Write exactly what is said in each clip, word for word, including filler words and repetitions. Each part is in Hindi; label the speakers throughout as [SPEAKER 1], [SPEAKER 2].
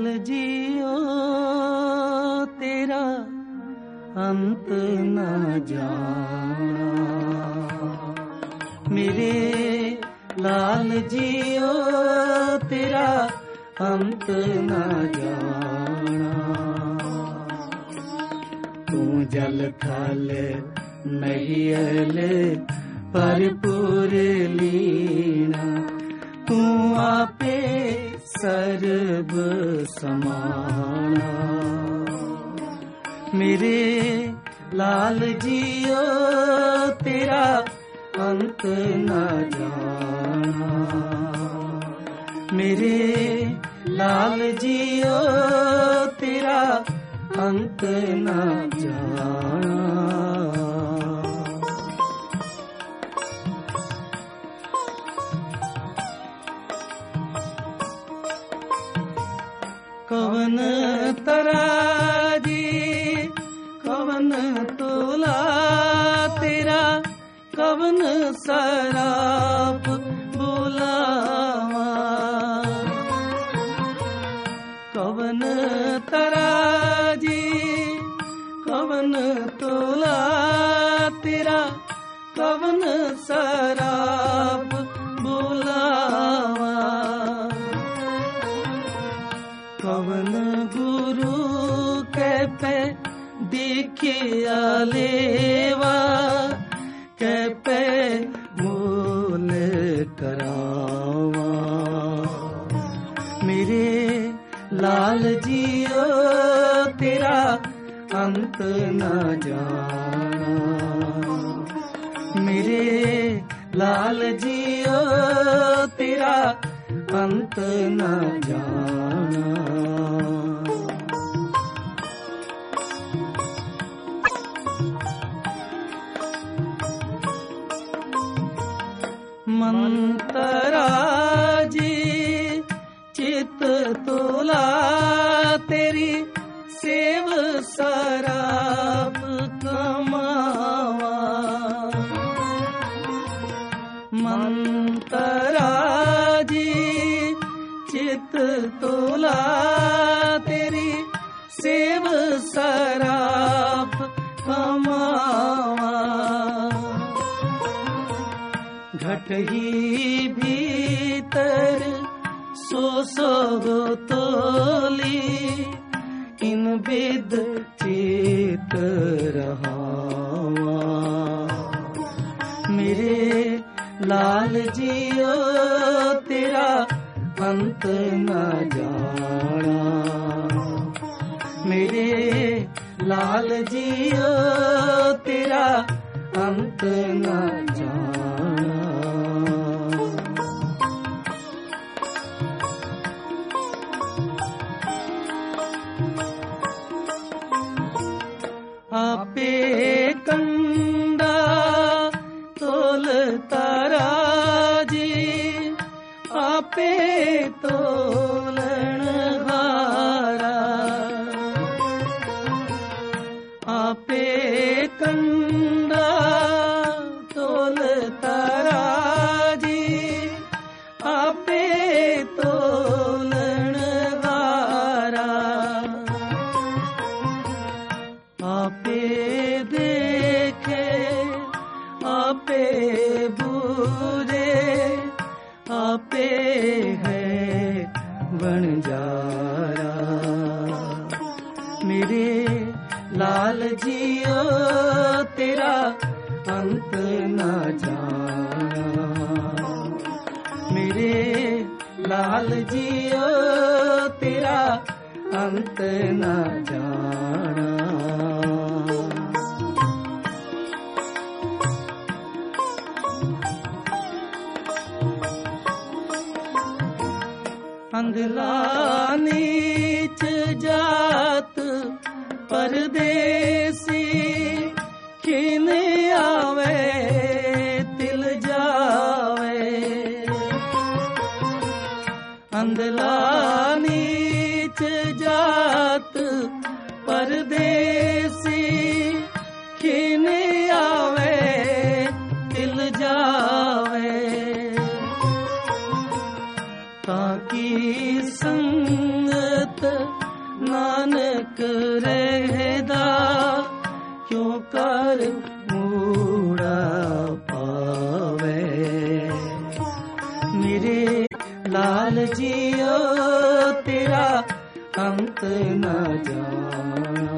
[SPEAKER 1] जियो तेरा अंत न जाना, मेरे लाल जियो तेरा अंत न जाना। तू जल थल महियल भरपूर लीना, तू आपे सर्ब समाना, मेरे लाल जियो तेरा अंत न जाना, मेरे लाल जियो तेरा अंत न जाना। कवन तराजी कवन तोला तेरा, कवन सराप बुलावा, कवन तराजी कवन तोला तेरा, कवन सराप बुलावा, कवन गुरु के पे देखिया लेवा, के पे मोल करावा, मेरे लाल जियो तेरा अंत न जाना, मेरे लाल जियो तेरा अंत न जाना। मंतरा जी चित तोला तेरी, सेव सराप कमावा, मंतरा जी चित तोला तेरी, सेव सराप कमावा, घट ही भीतर सो सो तोली, इन विद चित रहावा, मेरे लाल जियो तेरा अंत न जाना, मेरे लाल जियो तेरा अंत न जाना। आपे कंडा तोल तराजी, आपे तोलन हारा, आपे कंडा तोल तराजी, आपे तोलन हारा, आपे देखे आपे बूझे, आपे है बंजारा, मेरे लाल जियो तेरा अंत न जाना, मेरे लाल जियो तेरा अंत न जाना। अंधला नीच जात परदेसी, खिन आवे तिल जावे, अंधला नीच जात परदेसी, खिन आवे तिल जावे, ताकि संगत क्यों कर मूड़ा पावे। मेरे लाल जियो तेरा अंत न जाना,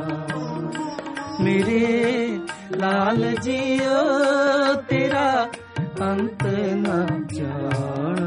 [SPEAKER 1] मेरे लाल जियो तेरा अंत न जाना।